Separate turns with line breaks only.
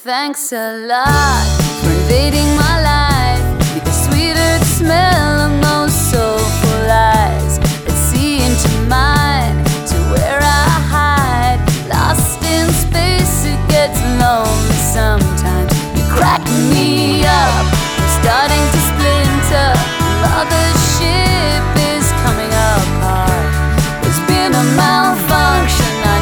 Thanks a lot for invading my life. You're the sweeter the smell of most soulful lies that see into mine, to where I hide. Lost in space, it gets lonely sometimes. You're cracking me up, I'm starting to splinter. Mother shit.